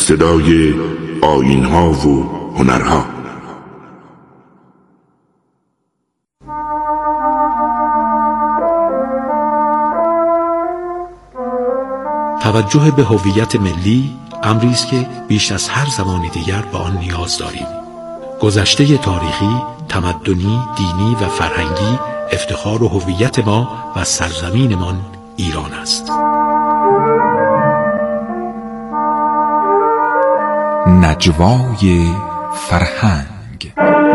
صدای آیین‌ها و هنرها. توجه به هویت ملی امری است که بیش از هر زمانی دیگر به آن نیاز داریم. گذشته تاریخی، تمدنی، دینی و فرهنگی افتخار و هویت ما و سرزمینمان ایران است. نجوای فرهنگ.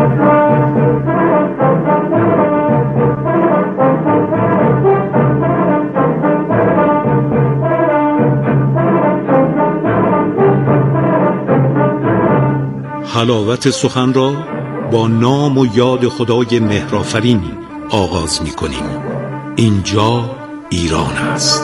حلاوت سخن را با نام و یاد خدای مهرآفرین آغاز می کنیم. اینجا ایران است.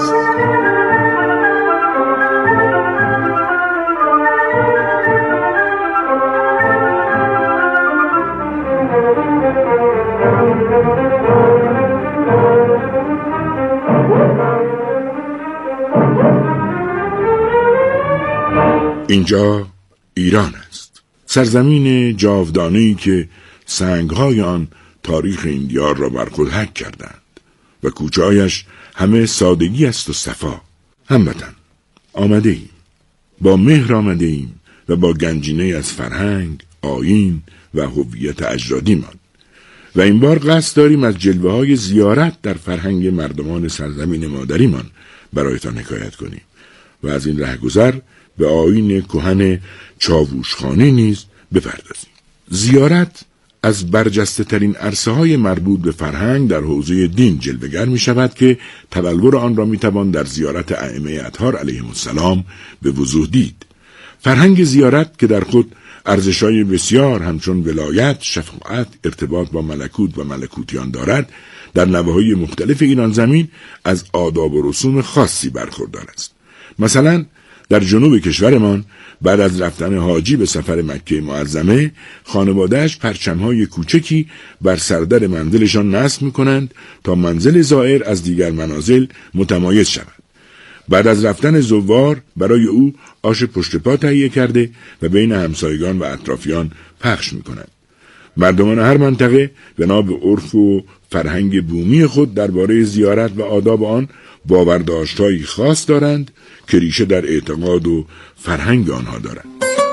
اینجا ایران است، سرزمین جاودانه‌ای که سنگ‌های آن تاریخ این دیار را بر خود حک کردند و کوچه‌هایش همه سادگی است و صفا. هموطن آمده ایم، با مهر آمده ایم و با گنجینه از فرهنگ، آیین و هویت اجدادیمان. و این بار قصد داریم از جلوه‌های زیارت در فرهنگ مردمان سرزمین مادریمان برایتان حکایت کنیم و از این رهگذر به آیین کهن چاووشخانه نیز بپردازیم. زیارت از برجسته ترین عرصه های مربوط به فرهنگ در حوزه دین جلوه‌گر می شود که تبلور آن را می توان در زیارت ائمه اطهار علیهم السلام به وضوح دید. فرهنگ زیارت که در خود ارزش‌های بسیار همچون ولایت، شفاعت، ارتباط با ملکوت و ملکوتیان دارد، در نواحی مختلف ایران زمین از آداب و رسوم خاصی برخوردار است. مثلا در جنوب کشورمان بعد از رفتن حاجی به سفر مکه معظمه، خانواده‌اش پرچم‌های کوچکی بر سردر منزلشان نصب می‌کنند تا منزل زائر از دیگر منازل متمایز شود. بعد از رفتن زوار برای او آش پشت پا تهیه کرده و بین همسایگان و اطرافیان پخش می‌کنند. مردمان هر منطقه بنا به عرف و فرهنگ بومی خود درباره زیارت و آداب آن باورداشت‌هایی خاص دارند که ریشه در اعتقاد و فرهنگ آنها دارند.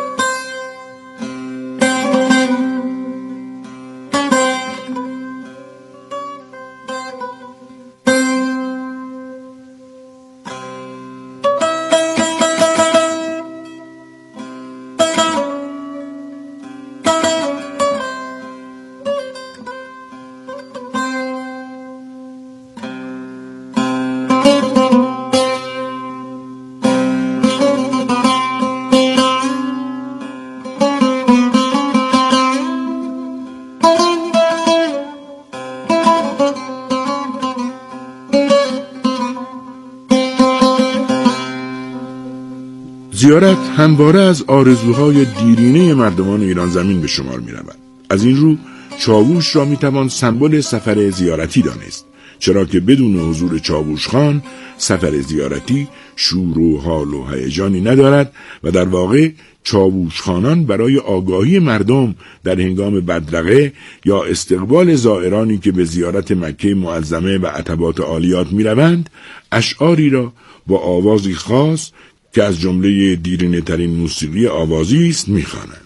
زیارت همواره از آرزوهای دیرینه مردمان ایران زمین به شمار می رود. از این رو چاووش را می توان سمبل سفر زیارتی دانست، چرا که بدون حضور چاووش خان سفر زیارتی شور و حال و هیجانی ندارد و در واقع چاووش خانان برای آگاهی مردم در هنگام بدرقه یا استقبال زائرانی که به زیارت مکه معظمه و عتبات عالیات می روند اشعاری را با آوازی خاص که از جمله دیرینه ترین موسیقی آوازی است می‌خوانند.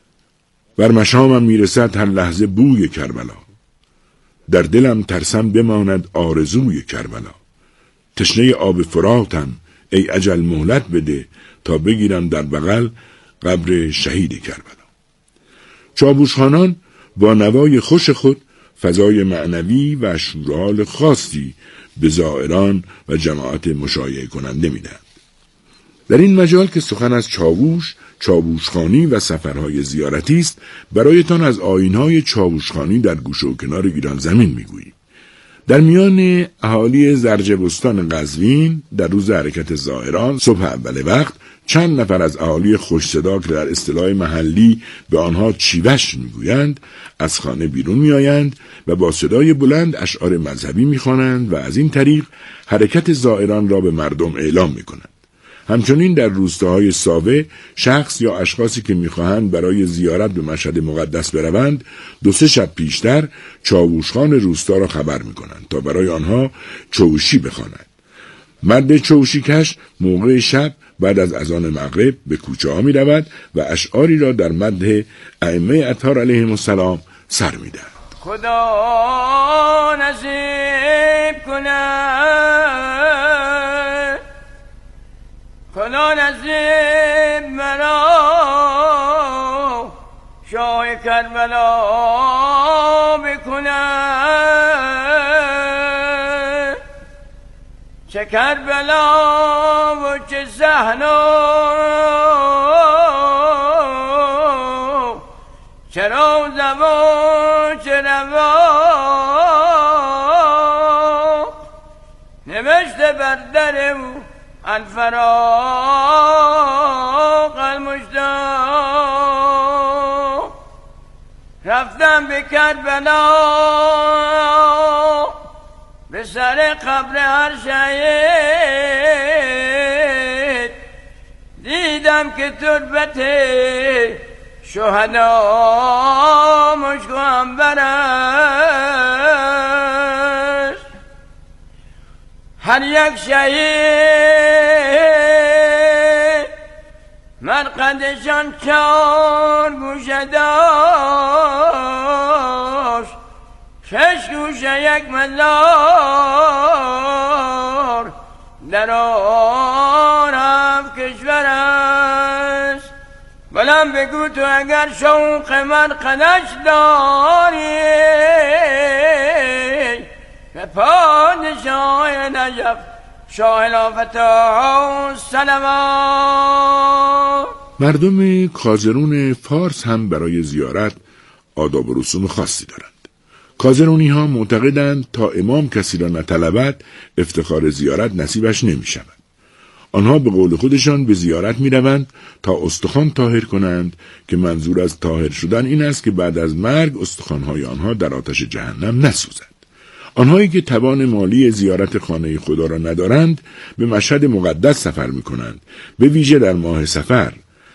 بر مشامم میرسد هر لحظه بوی کربلا، در دلم ترسم بماند آرزوی کربلا. تشنه آب فراتم ای اجل مهلت بده تا بگیرم در بغل قبر شهید کربلا. چاووش خانان با نوای خوش خود فضای معنوی و شورحال خاصی به زائران و جماعت مشایعه کننده میدهند. در این مجال که سخن از چاووشخانی و سفرهای زیارتی است، برایتان از آیین‌های چاووشخانی در گوشه و کنار ایران زمین میگوییم. در میان اهالی زرجبستان قزوین در روز حرکت زائران صبح اول وقت چند نفر از اهالی خوش صدا که در اصطلاح محلی به آنها چیوش میگویند از خانه بیرون میآیند و با صدای بلند اشعار مذهبی میخوانند و از این طریق حرکت زائران را به مردم اعلام میکنند. همچنین در روستاهای ساوه شخص یا اشخاصی که می‌خواهند برای زیارت به مشهد مقدس بروند 2-3 شب پیشتر چاووشخان روستا را خبر می‌کنند تا برای آنها چوشی بخواند. مرد چوشی کش موقع شب بعد از اذان مغرب به کوچه ها می‌رود و اشعاری را در مدح ائمه اطهار علیهم السلام سر می‌دهد. خدا نصیب کنه، خدا نصیب مرا شاه کربلا بکنه، چه کربلا و چه صحرا، چه روزه و چه روا، نوشته بر در او الفراق المشتاق. رفتم به کربلا به سر قبر هر شهید، دیدم که تربت شهدا مشک و عنبر است. هر یک شهید مرقدشان 4 گوشه داشت، 6 گوشه یک مزار در آن 7 کشور است. بلند بگو تو اگر شوق مرقدش داری به پادشاه نجف شاه لافتح سلوات. مردم کازرون فارس هم برای زیارت آداب و رسوم خاصی دارند. کازرونی ها معتقدند تا امام کسی را نطلبد افتخار زیارت نصیبش نمی شود. آنها به قول خودشان به زیارت می روند تا استخوان طاهر کنند که منظور از طاهر شدن این است که بعد از مرگ استخوان‌های آنها در آتش جهنم نسوزد. آنهایی که توان مالی زیارت خانه خدا را ندارند به مشهد مقدس سفر می کنند، به ویژه در ماه سفر.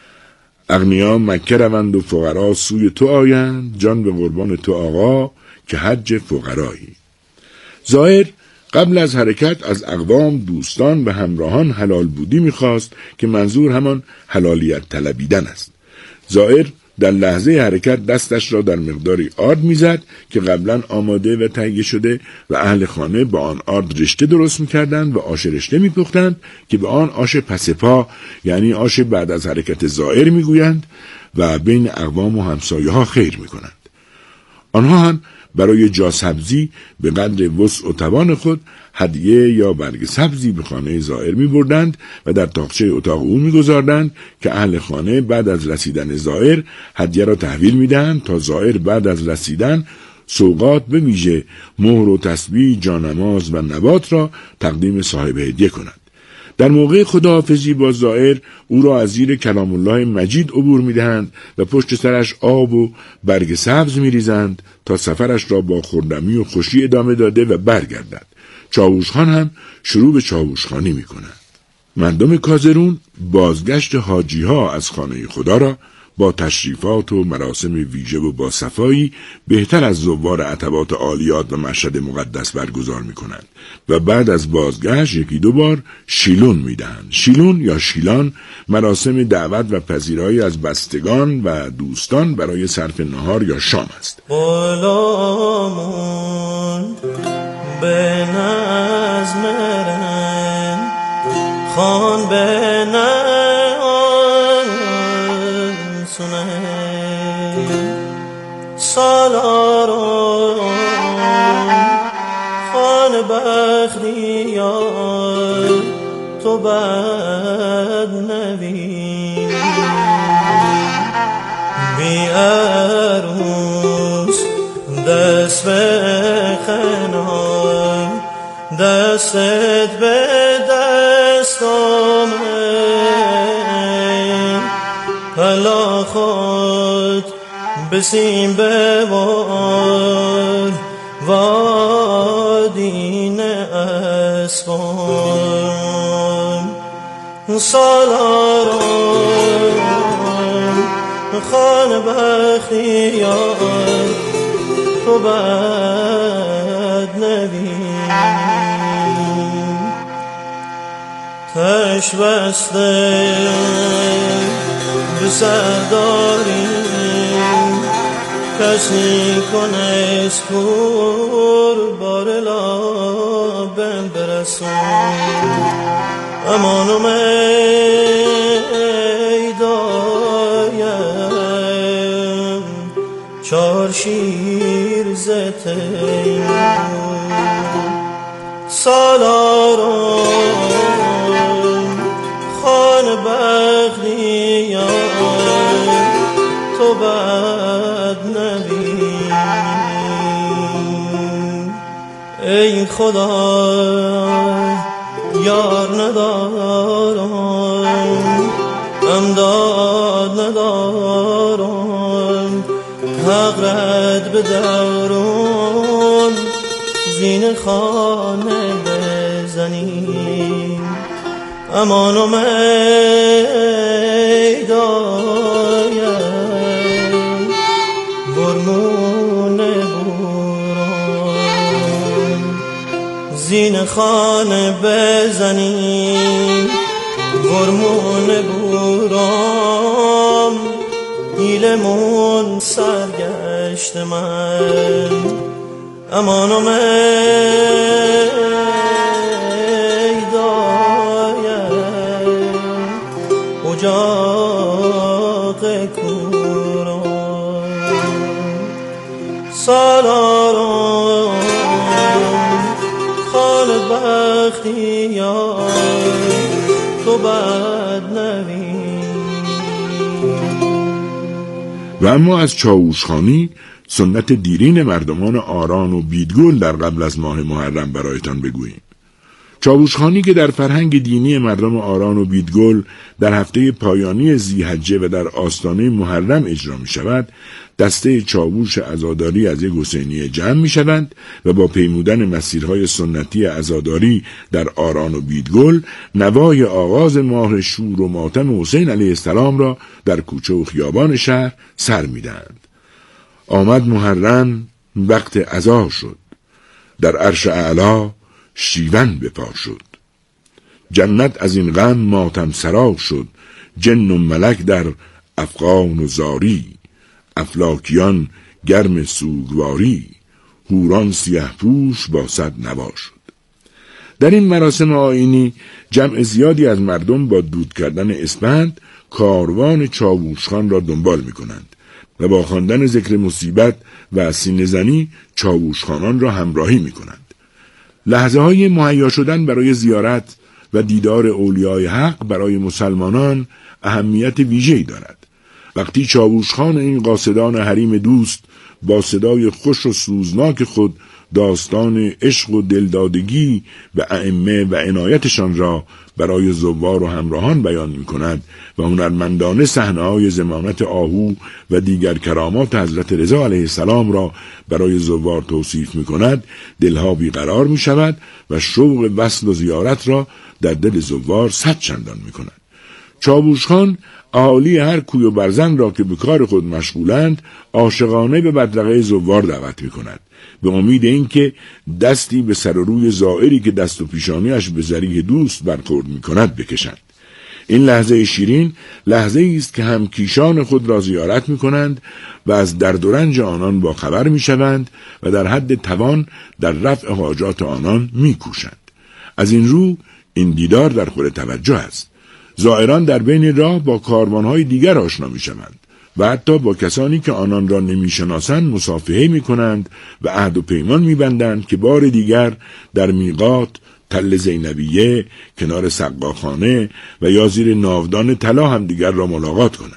اغنیا مکه روند و فقرا سوی تو آیند، جان به قربان تو آقا که حج فقرایی. زائر قبل از حرکت از اقوام، دوستان و همراهان حلال بودی می‌خواست که منظور همان حلالیت طلبیدن است. زائر در لحظه حرکت دستش را در مقداری آرد می‌زد که قبلا آماده و تهیه شده و اهل خانه با آن آرد رشته درست می‌کردند و آش رشته می‌پختند که به آن آش پسپا یعنی آش بعد از حرکت زائر می‌گویند و بین اقوام و همسایه‌ها خیر می‌کنند. آنها هم برای جا سبزی به قدر وسع و توان خود هدیه یا برگ سبزی به خانه زائر می بردند و در تاقچه اتاق او می گذاردند که اهل خانه بعد از رسیدن زائر هدیه را تحویل می دهند تا زائر بعد از رسیدن سوغات به ویژه مهر و تسبیح، جانماز و نبات را تقدیم صاحب هدیه کند. در موقع خداحافظی با زائر او را از زیر کلام الله مجید عبور می‌دهند و پشت سرش آب و برگ سبز می‌ریزند تا سفرش را با خرمی و خوشی ادامه داده و برگردد. چاووشخان هم شروع به چاووشخانی می‌کند. مردم کازرون بازگشت حاجی‌ها از خانه خدا را با تشریفات و مراسم ویژه و با صفایی بهتر از زوار عتبات عالیات و مشهد مقدس برگزار می‌کنند و بعد از بازگشت 1-2 بار شیلون می‌دهند. شیلون یا شیلان مراسم دعوت و پذیرایی از بستگان و دوستان برای صرف نهار یا شام است. غلامون به نظم رن خان به سالارون خان بختیار تو بد نوی بی عروس دست به خنای دستت به دست آمد پلا خود بسیم ببار وادین اسفان سالاران خانه بختیار تو بد نبین تش بسته به سرداریم کسی کنه اسکور بار لابم برسون امان و میدایم چار شیر زتیم سالاران خان بختیار تو بد نبین ای خدا یار ندارم امداد ندارم حق رد به دورون زین خانه بزنیم امان و میدایم برمون بوران زین خانه بزنیم برمون بوران ایلمون سرگشت من امان و میدایم اجاق کوران سالاران خان بختیار تو بد نبین. و اما از چاووشخانی سنت دیرین مردمان آران و بیدگل در قبل از ماه محرم برایتان بگوییم. چاووشخانی که در فرهنگ دینی مردم آران و بیدگل در هفته پایانی ذی‌حجه و در آستانه محرم اجرا می شود، دسته چاووش عزاداری از یک حسینیه جمع می شوند و با پیمودن مسیرهای سنتی عزاداری در آران و بیدگل نوای آغاز ماه شور و ماتم حسین علیه السلام را در کوچه و خیابان شهر سر می دهند. آمد محرم وقت عزا شد، در عرش اعلی شیون بپا شد. جنت از این غم ماتم سرا شد، جن و ملک در افغان و زاری. افلاکیان گرم سوگواری، هوران سیه پوش با صد نوا شد. در این مراسم آیینی جمع زیادی از مردم با دود کردن اسپند کاروان چاووشخان را دنبال می کنند و با خواندن ذکر مصیبت و سینه زنی چاووشخانان را همراهی می کنند. لحظه های مهیا شدن برای زیارت و دیدار اولیای حق برای مسلمانان اهمیت ویژه‌ای دارد. وقتی چاووشخان این قاصدان حریم دوست با صدای خوش و سوزناک خود داستان عشق و دلدادگی و ائمه و عنایتشان را برای زوار و همراهان بیان می کند و هنرمندانه صحنه‌های ضمانت آهو و دیگر کرامات حضرت رضا علیه السلام را برای زوار توصیف می کند، دلها بیقرار می شود و شوق وصل و زیارت را در دل زوار صد چندان می کند. چاووشخان اهالی هر کوی و برزن را که به کار خود مشغولند عاشقانه به بدرقه زوار دعوت می کند، به امید اینکه دستی به سر و روی زائری که دست و پیشانیش به ذریح دوست برخورد می کند بکشند. این لحظه شیرین لحظه است که هم کیشان خود را زیارت می کنند و از درد و رنج آنان با خبر می شوند و در حد توان در رفع حاجات آنان می کوشند. از این رو این دیدار در خور توجه است. زائران در بین راه با کاروانهای دیگر آشنا می شوند و حتی با کسانی که آنان را نمی شناسند مصافحه می کنند و عهد و پیمان می بندند که بار دیگر در میقات، تل زینبیه، کنار سقاخانه و یا زیر ناودان طلا هم دیگر را ملاقات کنند.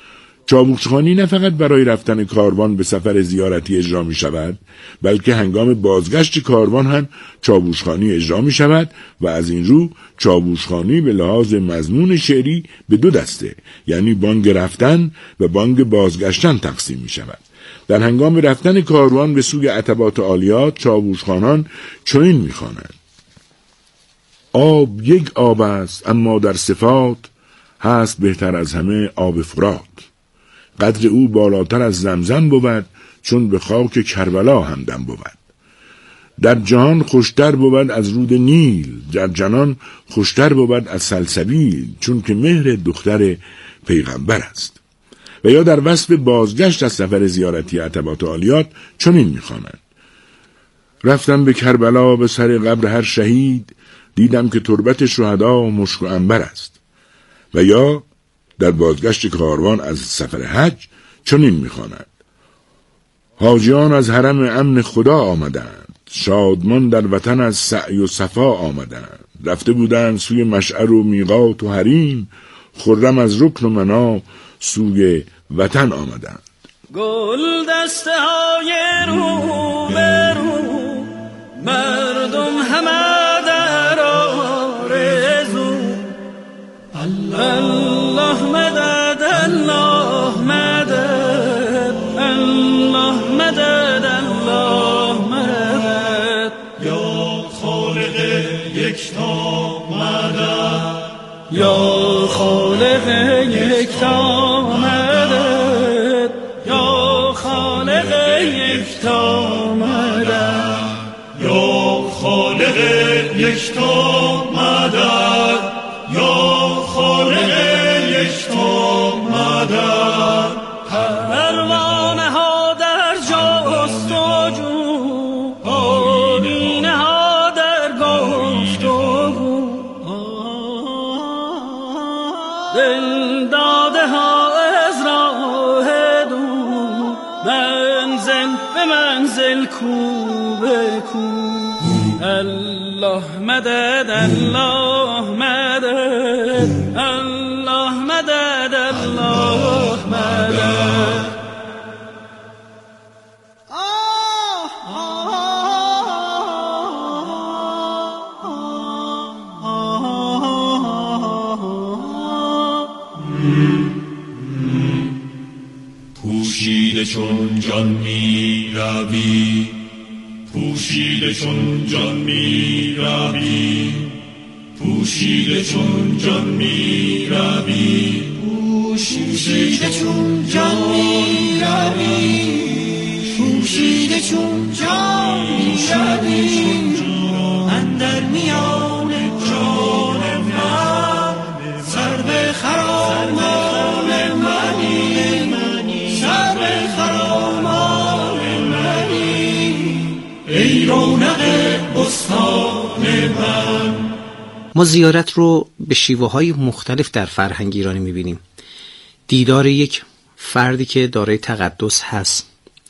چاووشخانی نه فقط برای رفتن کاروان به سفر زیارتی اجرا می شود، بلکه هنگام بازگشت کاروان هم چاووشخانی اجرا می شود و از این رو چاووشخانی به لحاظ مضمون شعری به دو دسته، یعنی بانگ رفتن و بانگ بازگشتن تقسیم می شود. در هنگام رفتن کاروان به سوی عتبات عالیات چاووشخانان چنین می خوانند: آب یک آب است، اما در صفات هست بهتر از همه آب فرات. قدر او بالاتر از زمزم بود، چون به خاک کربلا همدم بود. در جهان خوشتر بود از رود نیل، در جنان خوشتر بود از سلسبیل، چون که مهر دختر پیغمبر است. و یا در وصف بازگشت از سفر زیارتی عتبات عالیات چنین می‌خوانند: رفتم به کربلا به سر قبر هر شهید، دیدم که تربت شهدا مشک و عنبر است. و یا در بازگشت کاروان از سفر حج چنین می‌خوانند: حاجیان از حرم امن خدا آمدند، شادمان در وطن از سعی و صفا آمدند. رفته بودند سوی مشعر و میقات و حریم، خرم از رکن و منا سوی وطن آمدند. گل دسته های رو به رو، مردم همه در آرزو. الله مدد، الله مدد، الله مدد، الله مدد. یا خالق یکتا مدد، یا خالق یکتا مدد، یا خالق یکتا مدد، یا خالق یکتا مدد، یا خالق یکتا مدد. پروانه ها در جستجو، آیینه ها در گفتگو، دل داده ها از راه دور، منزل به منزل کو به کو. الله مدد، الله مدد، الله مدد، الله مدد. پوشیده چون جان می روی، پوشیده چون جان می روی، پوشیده چون جان می روی، پوشیده چون جان می روی، پوشیده چون جان می روی. اندر میان جان من سر به خرامان منی، سر به خرامان منی، ای رونق بستان من. ما زیارت رو به شیوه‌های مختلف در فرهنگ ایرانی می‌بینیم. دیدار یک فردی که دارای تقدس هست،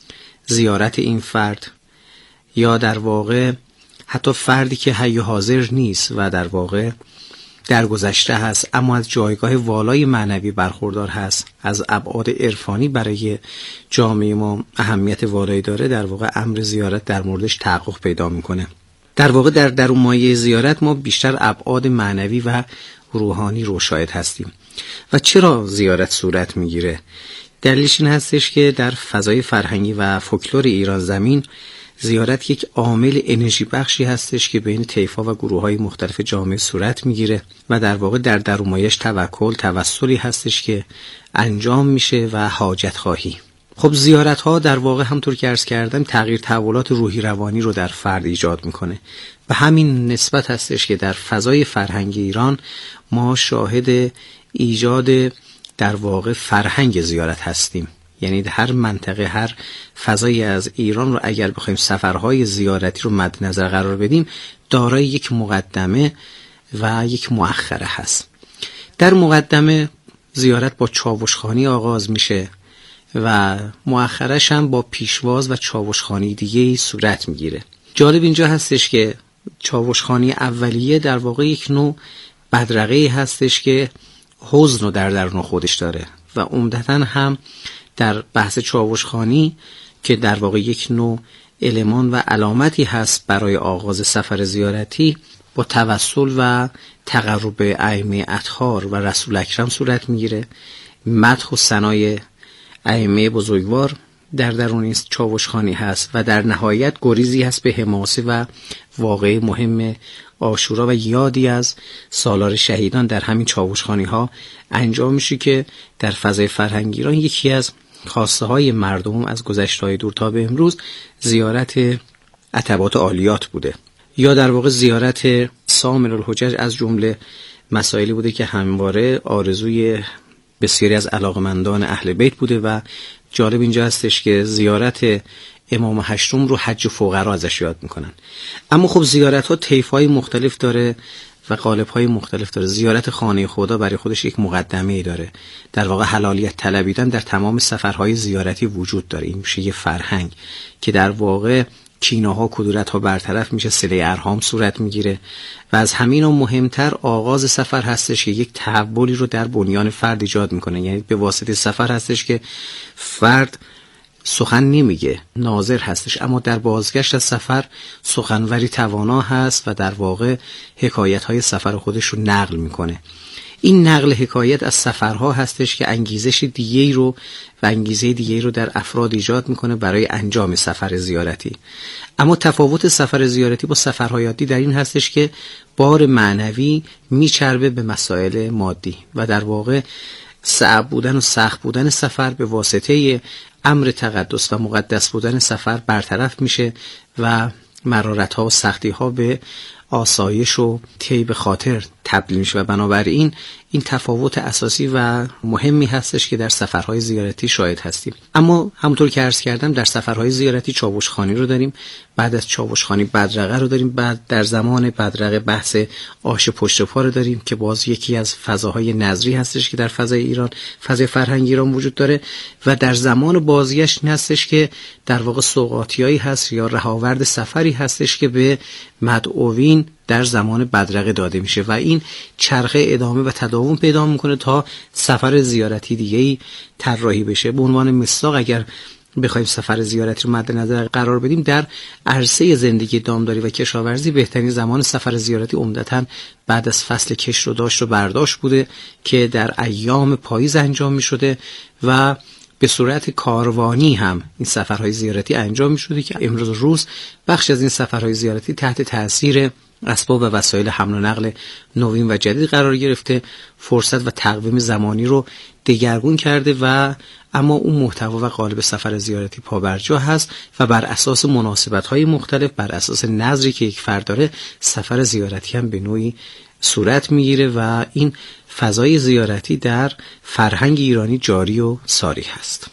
زیارت این فرد، یا در واقع حتی فردی که حی و حاضر نیست و در واقع درگذشته هست اما از جایگاه والای معنوی برخوردار هست، از ابعاد عرفانی برای جامعه ما اهمیت والایی داره، در واقع امر زیارت در موردش تحقق پیدا میکنه. در واقع در درون مایه زیارت ما بیشتر ابعاد معنوی و روحانی رو شاهد هستیم. و چرا زیارت صورت میگیره؟ دلیلش این هستش که در فضای فرهنگی و فولکلور ایران زمین زیارت یک عامل انرژی بخشی هستش که بین طیف‌ها و گروه‌های مختلف جامعه صورت میگیره و در واقع در درونمایه‌اش توسلی هستش که انجام میشه و حاجت خواهی. خب زیارت‌ها در واقع همطور که عرض کردم تغییر تحولات روحی روانی رو در فرد ایجاد میکنه و همین نسبت هستش که در فضای فرهنگی ایران ما شاهد ایجاد در واقع فرهنگ زیارت هستیم. یعنی هر منطقه، هر فضایی از ایران رو اگر بخوایم سفرهای زیارتی رو مد نظر قرار بدیم، دارای یک مقدمه و یک مؤخره هست. در مقدمه زیارت با چاوشخوانی آغاز میشه و مؤخرش هم با پیشواز و چاوشخوانی دیگه صورت میگیره. جالب اینجا هستش که چاوشخوانی اولیه در واقع یک نوع بدرقه‌ای هستش که حزن رو در درون خودش داره و عمدتاً هم در بحث چاوشخوانی که در واقع یک نوع المان و علامتی هست برای آغاز سفر زیارتی، با توسل و تقرب به ائمه اطهار و رسول اکرم صورت میگیره. مدح و ثنای ائمه بزرگوار در درون این چاوشخوانی هست و در نهایت گریزی هست به حماسه و واقعه مهم عاشورا و یادی از سالار شهیدان در همین چاوشخوانی ها انجام میشه که در فضای فرهنگی ایران یکی از خواسته های مردم از گذشته های دور تا به امروز زیارت عتبات عالیات بوده، یا در واقع زیارت سامر الحجج از جمله مسائلی بوده که همواره آرزوی بسیاری از علاقمندان اهل بیت بوده. و جالب اینجا هستش که زیارت امام هشتم رو حج فقرا ازش یاد میکنن. اما خب زیارت ها طیف‌های مختلف داره و قالب‌های مختلف داره. زیارت خانه خدا برای خودش یک مقدمه‌ای داره. در واقع حلالیت طلبیدن در تمام سفرهای زیارتی وجود داره. این میشه یه فرهنگ که در واقع کینه‌ها، کدورت‌ها برطرف میشه، صله ارحام صورت میگیره و از همین مهمتر آغاز سفر هستش که یک تحولی رو در بنیان فرد ایجاد میکنه. یعنی به واسطه سفر هستش که فرد سخن نمیگه، ناظر هستش، اما در بازگشت از سفر سخنوری توانا هست و در واقع حکایت‌های سفر خودش رو نقل میکنه. این نقل حکایت از سفرها هستش که انگیزش دیگه‌ای رو و انگیزه دیگه‌ای رو در افراد ایجاد میکنه برای انجام سفر زیارتی. اما تفاوت سفر زیارتی با سفرهای عادی در این هستش که بار معنوی میچربه به مسائل مادی و در واقع صعب بودن و سخت بودن سفر به واسطه امر تقدس و مقدس بودن سفر برطرف میشه و مرارت‌ها و سختی‌ها به آسایش و طیب خاطر تبدیل میشه و بنابراین این تفاوت اساسی و مهمی هستش که در سفرهای زیارتی شاهد هستیم. اما همونطور که عرض کردم در سفرهای زیارتی چاوشخوانی رو داریم، بعد از چاوشخوانی بدرقه رو داریم، بعد در زمان بدرقه بحث آش پشت پا رو داریم که باز یکی از فضاهای نظری هستش که در فضای ایران، فضای فرهنگی ایران وجود داره و در زمان بازگشت هستش که در واقع سوغاتیایی هست یا رهاورد سفری هستش که به مدعوین در زمان بدرقه داده میشه و این چرخه ادامه و تداوم پیدا میکنه تا سفر زیارتی دیگه‌ای طراحی بشه. به عنوان مثال اگر بخوایم سفر زیارتی رو مد نظر قرار بدیم، در عرصه زندگی دامداری و کشاورزی بهترین زمان سفر زیارتی عمدتاً بعد از فصل کشت و داشت و برداشت بوده که در ایام پاییز انجام میشده و به صورت کاروانی هم این سفرهای زیارتی انجام میشده که امروز روز بخش از این سفرهای زیارتی تحت تاثیر اسباب و وسایل حمل و نقل نوین و جدید قرار گرفته، فرصت و تقویم زمانی رو دگرگون کرده و اما اون محتوا و قالب سفر زیارتی پابرجا هست و بر اساس مناسبت‌های مختلف، بر اساس نظری که یک فرد داره، سفر زیارتی هم به نوعی صورت میگیره و این فضای زیارتی در فرهنگ ایرانی جاری و ساری هست.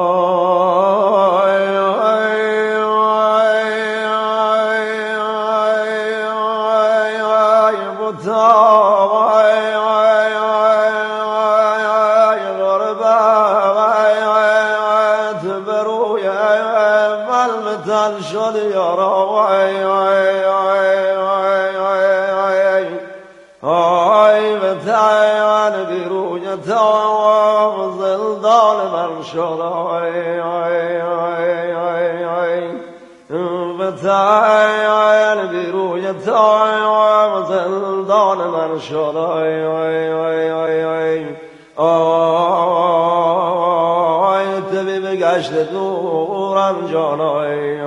دورم جانای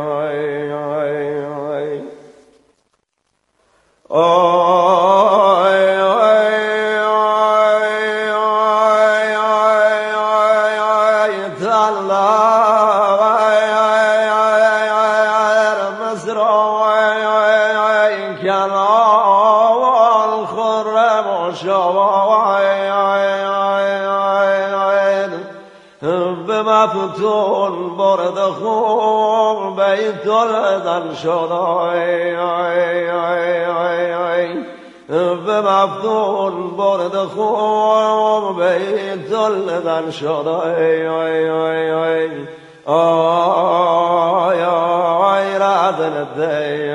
فتون برد خوب بیت الدن شدای به مفتون برد خوب بیت الدن شدای آی رادن دی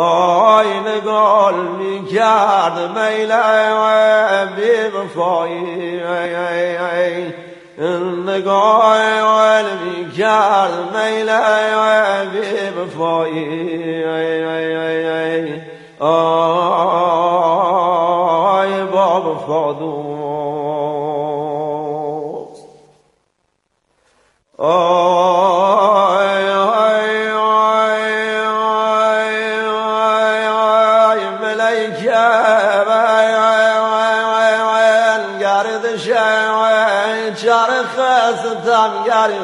نگال می کرد میل بی وفایی نگال می کرد میل بی وفایی آی باب فادوس چرخ ستمگری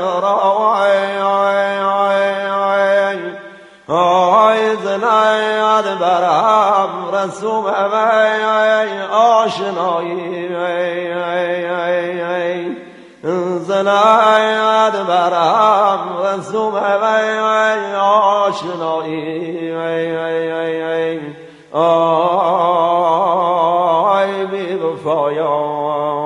آی زناید برهم رسوم آشنایی زناید برهم رسوم آشنایی آی بی وفایان.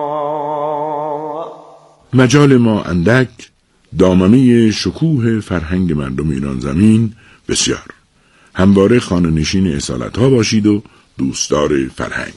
مجال ما اندک، دامنه شکوه فرهنگ مردم ایران زمین بسیار. همواره خانه‌نشین اصالت‌ها باشید و دوستدار فرهنگ.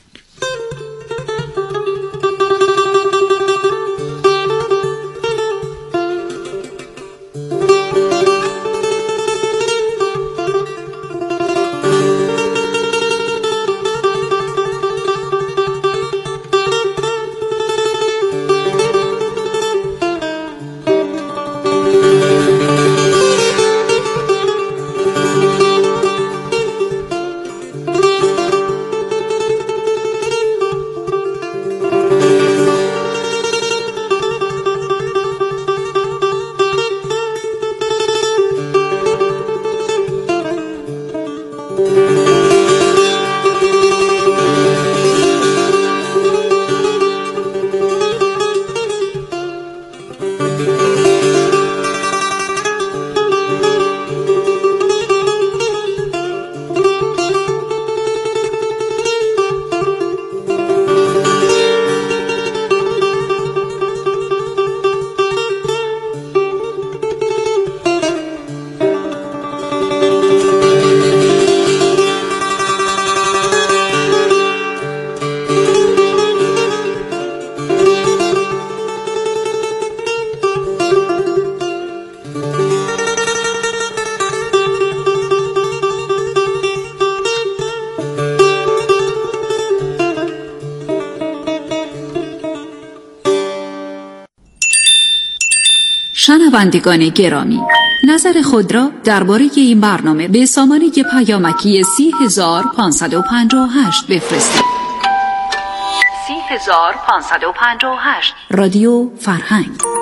شنوندگان گرامی، نظر خود را درباره این برنامه به سامانه پیامکی 30558 بفرستید. 30558 رادیو فرهنگ.